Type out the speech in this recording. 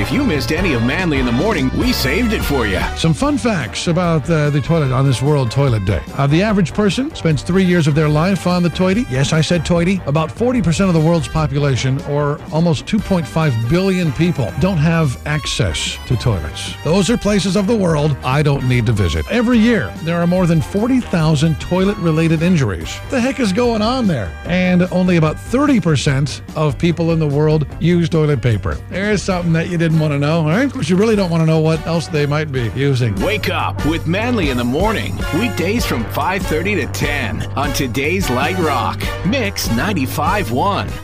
If you missed any of Manly in the Morning, we saved it for you. Some fun facts about the toilet on this World Toilet Day. The average person spends 3 years of their life on the toity. Yes, I said toity. About 40% of the world's population, or almost 2.5 billion people, don't have access to toilets. Those are places of the world I don't need to visit. Every year, there are more than 40,000 toilet-related injuries. What the heck is going on there? And only about 30% of people in the world use toilet paper. There's something that you didn't want to know, all right? But you really don't want to know what else they might be using. Wake up with Manly in the Morning. Weekdays from 5:30 to 10 on today's Light Rock. Mix 95.1.